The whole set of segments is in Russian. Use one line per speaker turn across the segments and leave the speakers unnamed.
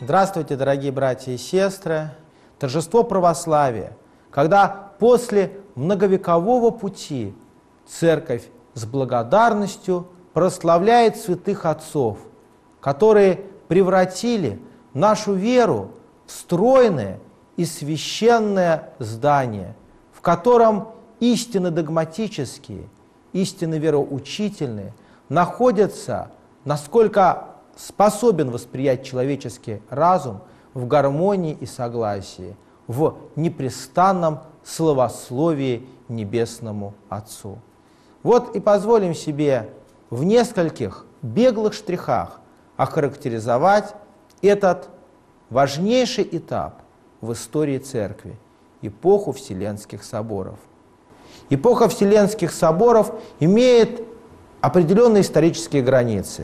Здравствуйте, дорогие братья и сестры! Торжество православия, когда после многовекового пути Церковь с благодарностью прославляет святых отцов, которые превратили нашу веру в стройное и священное здание, в котором истины догматические, истины вероучительные находятся, насколько способен восприять человеческий разум, в гармонии и согласии, в непрестанном славословии Небесному Отцу. Вот и позволим себе в нескольких беглых штрихах охарактеризовать этот важнейший этап в истории Церкви – эпоху Вселенских соборов. Эпоха Вселенских соборов имеет определенные исторические границы.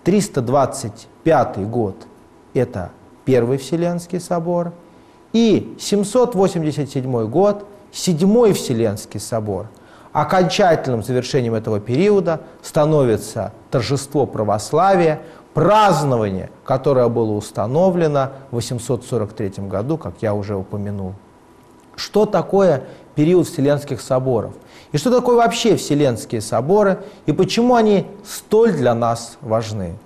325 год – это Первый Вселенский собор, и 787 год – Седьмой Вселенский собор. Окончательным завершением этого периода становится торжество православия, празднование, которое было установлено в 843 году, как я уже упомянул. Что такое период Вселенских соборов? И что такое вообще Вселенские соборы? И почему они столь для нас важны?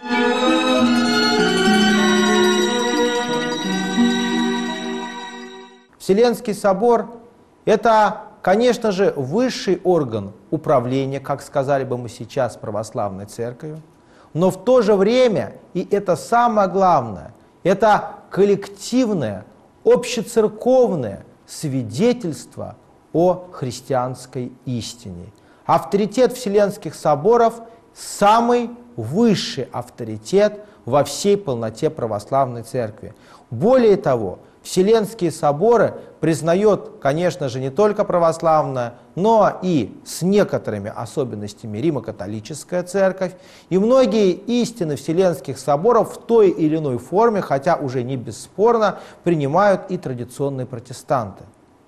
Вселенский собор – это, конечно же, высший орган управления, как сказали бы мы сейчас, православной церковью, но в то же время, и это самое главное, это коллективное, общецерковное свидетельство о христианской истине. Авторитет Вселенских соборов – самый высший авторитет во всей полноте православной церкви. Более того, Вселенские соборы признает, конечно же, не только православная, но и с некоторыми особенностями Римо-католическая церковь. И многие истины Вселенских соборов в той или иной форме, хотя уже не бесспорно, принимают и традиционные протестанты.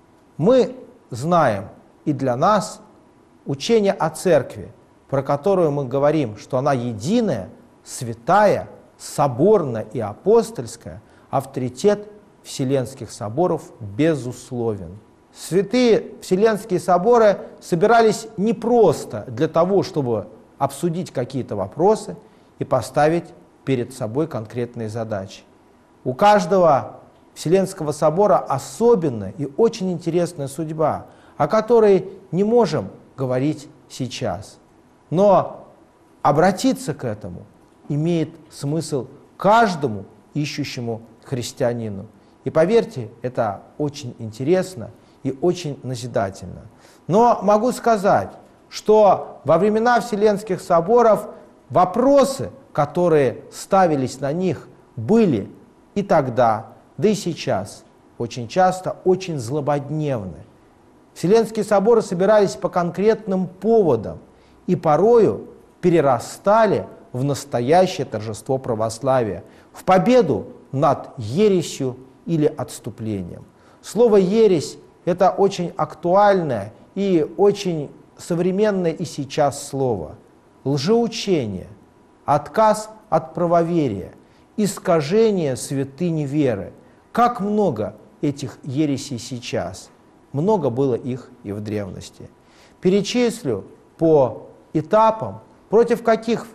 Мы знаем, и для нас учение о церкви, про которую мы говорим, что она единая, святая, соборная и апостольская, авторитет Вселенских соборов безусловен. Святые Вселенские соборы собирались не просто для того, чтобы обсудить какие-то вопросы и поставить перед собой конкретные задачи. У каждого Вселенского собора особенная и очень интересная судьба, о которой не можем говорить сейчас. Но обратиться к этому имеет смысл каждому ищущему христианину. И поверьте, это очень интересно и очень назидательно. Но могу сказать, что во времена Вселенских соборов вопросы, которые ставились на них, были и тогда, да и сейчас, очень часто очень злободневны. Вселенские соборы собирались по конкретным поводам и порою перерастали в настоящее торжество православия, в победу над ересью или отступлением. Слово «ересь» — это очень актуальное и очень современное и сейчас слово. Лжеучение, отказ от правоверия, искажение святыни веры. Как много этих ересей сейчас. Много было их и в древности. Перечислю по этапам, против каких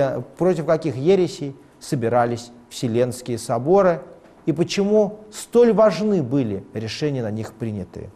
ересей собирались Вселенские соборы и почему столь важны были решения на них принятые.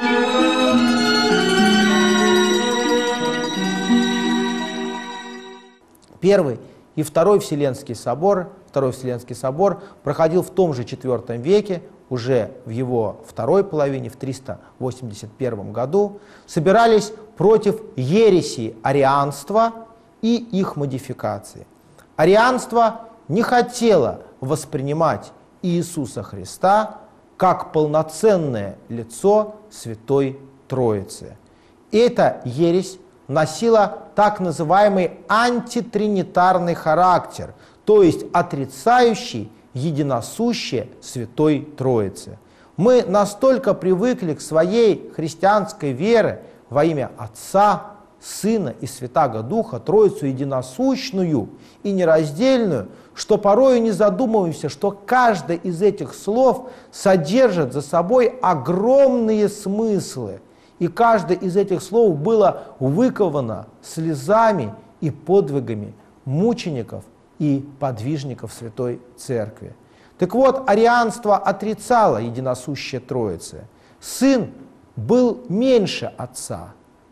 Первый и Второй Вселенский собор проходил в том же IV веке, уже в его второй половине, в 381 году, собирались против ересей арианства и их модификации. Арианство не хотело воспринимать Иисуса Христа как полноценное лицо Святой Троицы. Эта ересь носила так называемый антитринитарный характер, то есть отрицающий единосущее Святой Троицы. Мы настолько привыкли к своей христианской вере во имя Отца, Сына и Святаго Духа, Троицу единосущную и нераздельную, что порою не задумываемся, что каждое из этих слов содержит за собой огромные смыслы. И каждое из этих слов было выковано слезами и подвигами мучеников и подвижников Святой Церкви. Так вот, арианство отрицало единосущие Троицы. Сын был меньше Отца.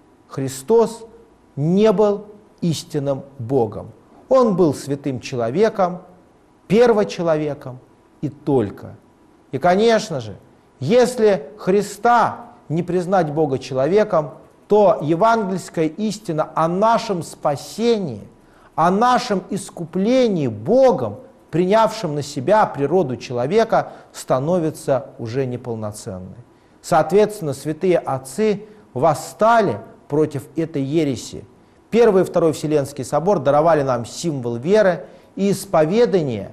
Христос не был истинным Богом. Он был святым человеком, первочеловеком и только. И, конечно же, если Христа не признать Бога человеком, то евангельская истина о нашем спасении, о нашем искуплении Богом, принявшим на себя природу человека, становится уже неполноценной. Соответственно, святые отцы восстали против этой ереси. Первый и Второй Вселенский собор даровали нам символ веры и исповедания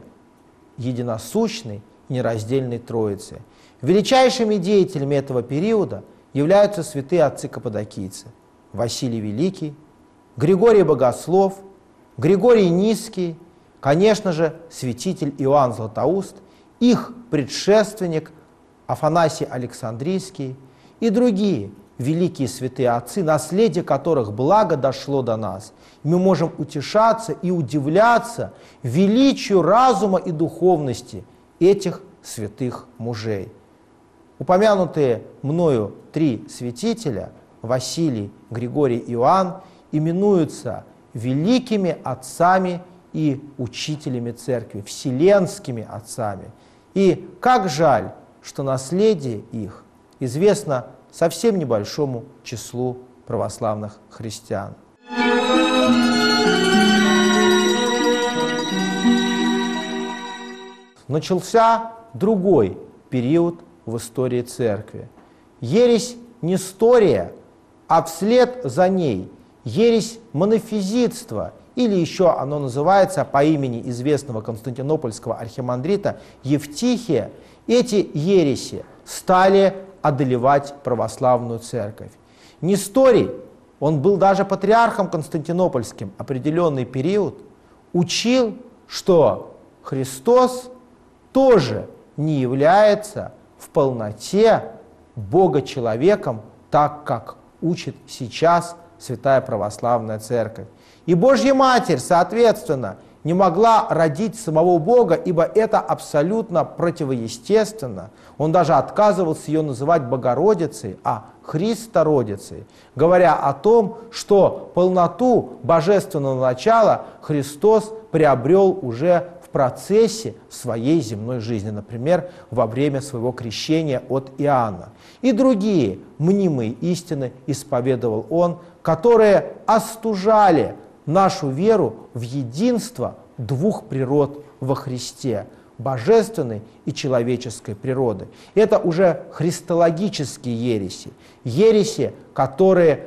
единосущной и нераздельной Троицы. Величайшими деятелями этого периода являются святые отцы-каппадокийцы: Василий Великий, Григорий Богослов, Григорий Низкий, конечно же, святитель Иоанн Златоуст, их предшественник Афанасий Александрийский и другие великие святые отцы, наследие которых благо дошло до нас. Мы можем утешаться и удивляться величию разума и духовности этих святых мужей. Упомянутые мною три святителя, Василий, Григорий, Иоанн, именуются великими отцами и учителями Церкви, вселенскими отцами. И как жаль, что наследие их известно совсем небольшому числу православных христиан. Начался другой период в истории Церкви. Ересь Нестория, а вслед за ней ересь монофизитства, или еще оно называется по имени известного константинопольского архимандрита Евтихия. Эти ереси стали одолевать православную церковь. Несторий, он был даже патриархом константинопольским определенный период, учил, что Христос тоже не является в полноте Бога-человеком, так как учит сейчас Святая Православная Церковь. И Божья Матерь, соответственно, не могла родить самого Бога, ибо это абсолютно противоестественно. Он даже отказывался ее называть Богородицей, а Христородицей, говоря о том, что полноту божественного начала Христос приобрел уже в процессе своей земной жизни, например, во время своего крещения от Иоанна. И другие мнимые истины исповедовал он, которые остужали нашу веру в единство двух природ во Христе, божественной и человеческой природы. Это уже христологические ереси, ереси, которые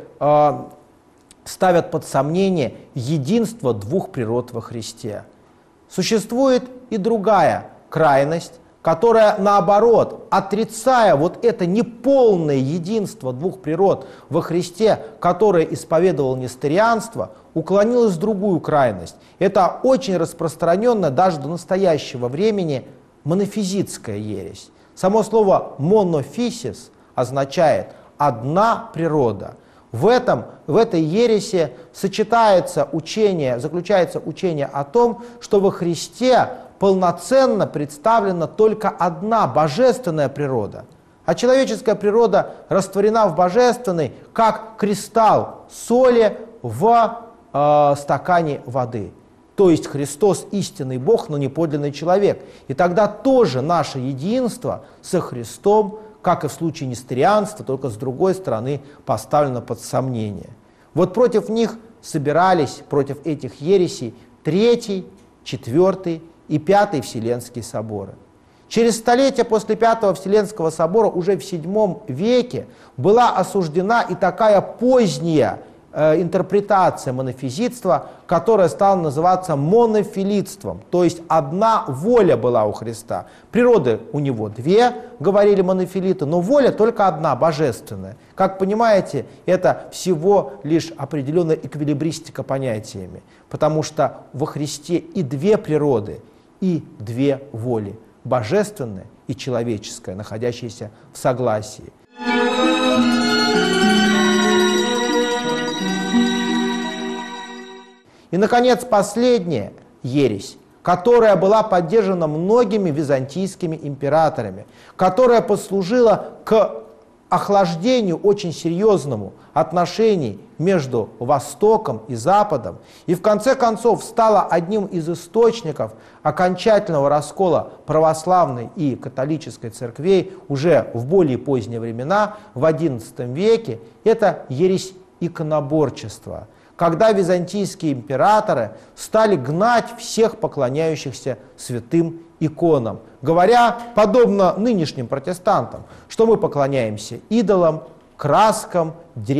ставят под сомнение единство двух природ во Христе. Существует и другая крайность, которая, наоборот, отрицая вот это неполное единство двух природ во Христе, которое исповедовало несторианство, уклонилась в другую крайность. Это очень распространенная даже до настоящего времени монофизитская ересь. Само слово «монофисис» означает «одна природа». В этой ереси заключается учение о том, что во Христе полноценно представлена только одна божественная природа, а человеческая природа растворена в божественной, как кристалл соли в стакане воды. То есть Христос истинный Бог, но не подлинный человек. И тогда тоже наше единство со Христом, как и в случае несторианства, только с другой стороны поставлено под сомнение. Вот против них собирались, против этих ересей, Третий, Четвертый и Пятый Вселенские соборы. Через столетия после Пятого Вселенского собора уже в VII веке была осуждена и такая поздняя интерпретация монофизитства, которая стала называться монофилитством. То есть одна воля была у Христа. Природы у него две, говорили монофилиты, но воля только одна, божественная. Как понимаете, это всего лишь определенная эквилибристика понятиями, потому что во Христе и две природы, и две воли, божественная и человеческая, находящиеся в согласии. И, наконец, последняя ересь, которая была поддержана многими византийскими императорами, которая послужила к охлаждению очень серьезному отношений между Востоком и Западом, и в конце концов стала одним из источников окончательного раскола православной и католической церквей уже в более поздние времена, в XI веке, это ересь иконоборчества, когда византийские императоры стали гнать всех поклоняющихся святым иконам, говоря, подобно нынешним протестантам, что мы поклоняемся идолам, краскам,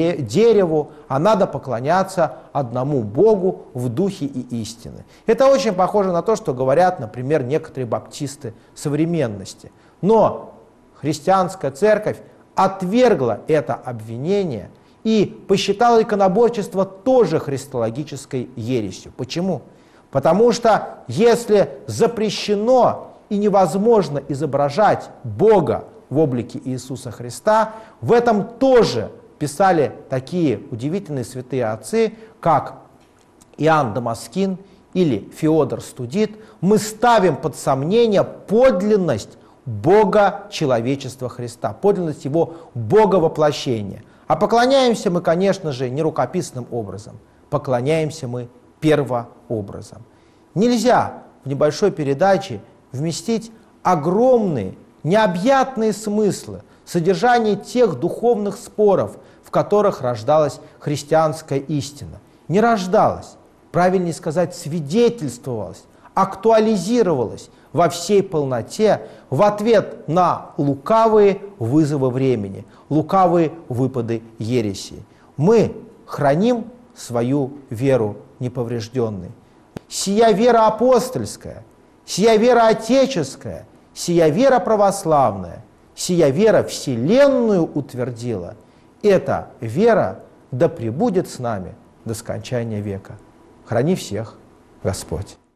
дереву, а надо поклоняться одному Богу в духе и истине. Это очень похоже на то, что говорят, например, некоторые баптисты современности. Но христианская церковь отвергла это обвинение и посчитала иконоборчество тоже христологической ересью. Почему? Потому что если запрещено и невозможно изображать Бога в облике Иисуса Христа, в этом тоже писали такие удивительные святые отцы, как Иоанн Дамаскин или Феодор Студит, мы ставим под сомнение подлинность Бога человечества Христа, подлинность Его Боговоплощения. А поклоняемся мы, конечно же, не рукописным образом, поклоняемся мы первообразом. Нельзя в небольшой передаче вместить огромные, необъятные смыслы, содержание тех духовных споров, в которых рождалась христианская истина. Не рождалась, правильнее сказать, свидетельствовалась, актуализировалась во всей полноте в ответ на лукавые вызовы времени, лукавые выпады ереси. Мы храним свою веру неповрежденной. Сия вера апостольская, сия вера отеческая, сия вера православная, сия вера вселенную утвердила. Эта вера да пребудет с нами до скончания века. Храни всех Господь.